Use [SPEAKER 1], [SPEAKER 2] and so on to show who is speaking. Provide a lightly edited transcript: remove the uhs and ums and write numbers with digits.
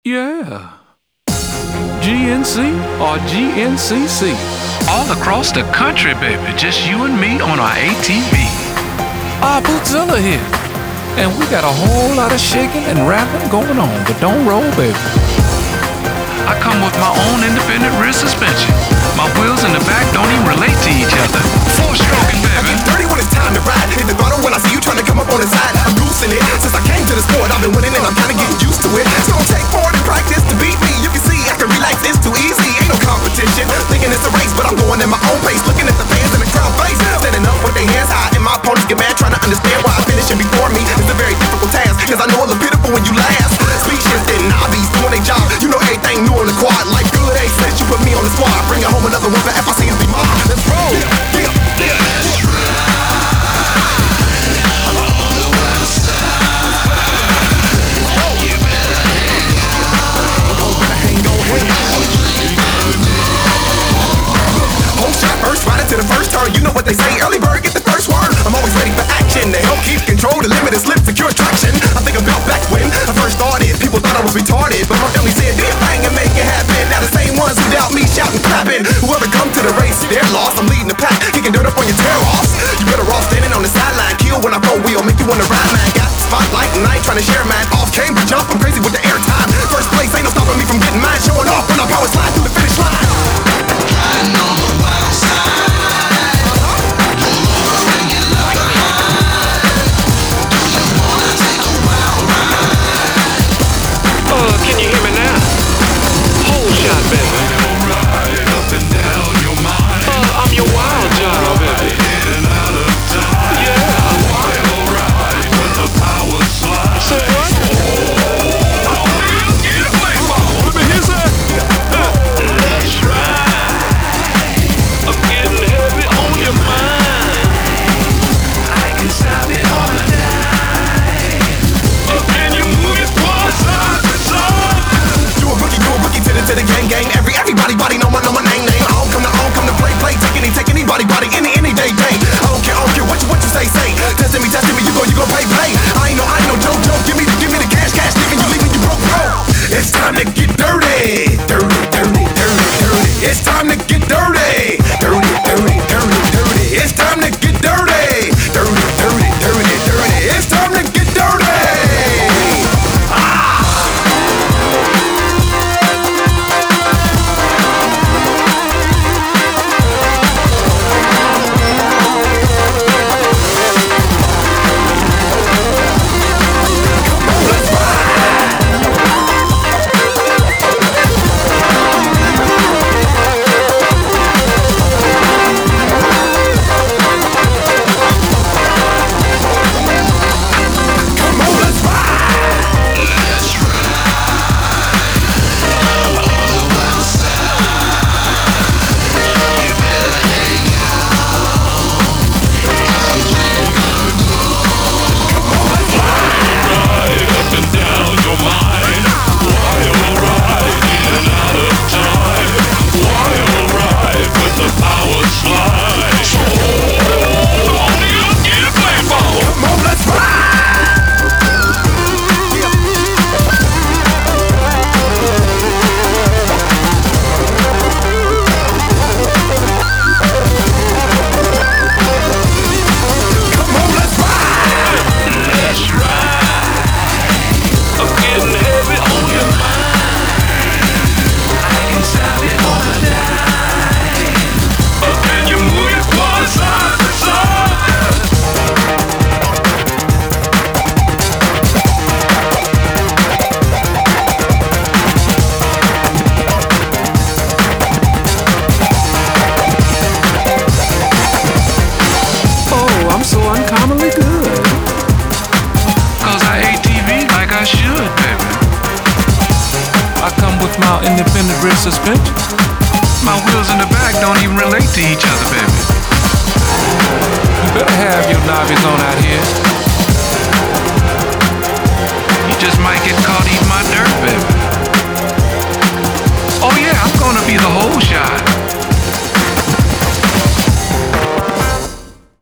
[SPEAKER 1] Yeah. GNC or GNCC.
[SPEAKER 2] All across the country, baby. Just you and me on our ATV.
[SPEAKER 1] Bootzilla here. And we got a whole lot of shaking and rapping going on, but don't roll, baby.
[SPEAKER 2] I come with my own independent rear suspension. My wheels in the back don't even relate to each other. Four-stroking,
[SPEAKER 3] I
[SPEAKER 2] baby.
[SPEAKER 3] get dirty when it's time to ride. Hit the throttle when I see you trying to come up on the side. I'm goosing it. Since I came to the sport, I've been winning and I'm kinda getting used to it. So don't take more than practice to beat me. You can see I can relax, it's too easy. Ain't no competition. Thinking it's a race, but I'm going at my own pace. Looking at the fans in the crowd face. Standing up with their hands high. And my opponents get mad trying to understand why I finishing before me. It's a very difficult task. Cause I know it look pitiful when you last. Speed shifting, hobbies, doing their job. You know everything new on the quad. Like good A since you put me on the squad. Bring home another one for FIC and be mine. Let's roll. To the first turn, you know what they say, early bird get the first word. I'm always ready for action to help keep control, the limit is slip, secure traction. I think about back when I first started, people thought I was retarded, but my family said, do your thing and make it happen. Now the same ones who doubt me shouting, clapping. Whoever come to the race, they're lost. I'm leading the pack, kicking dirt up on your tear-offs. You better off standing on the sideline, kill when I four wheel, make you wanna ride, man. Got the spotlight and I ain't trying to share, man. Off Cambridge jump, I'm crazy with the airtime. First place ain't no stopping me from getting mine, showing off when I power slide through the finish line.
[SPEAKER 4] Riding on the wild side.
[SPEAKER 2] Can you hear me now? Whole shot, baby.
[SPEAKER 4] Right up and down your mind.
[SPEAKER 2] I'm your wild child, baby.
[SPEAKER 4] In and out of time.
[SPEAKER 2] Yeah.
[SPEAKER 4] Wild ride with the power slide.
[SPEAKER 2] Say what?
[SPEAKER 4] Let me hear that.
[SPEAKER 2] That's right. I'm getting heavy on your mind.
[SPEAKER 4] I can stop it all the time.
[SPEAKER 2] Can you move it from side to side?
[SPEAKER 3] You a rookie to the gang. Everybody know my name. I don't come to play. Take anybody, any day. I don't care what you say. Testing me, you go pay. I ain't no joke. Give me the cash, leaving you broke. It's time to get dirty. It's time to get dirty. It's time to get dirty. It's time to get dirty.
[SPEAKER 1] Independent rear suspension.
[SPEAKER 2] My wheels in the back don't even relate to each other, baby.
[SPEAKER 1] You better have your novice on out here.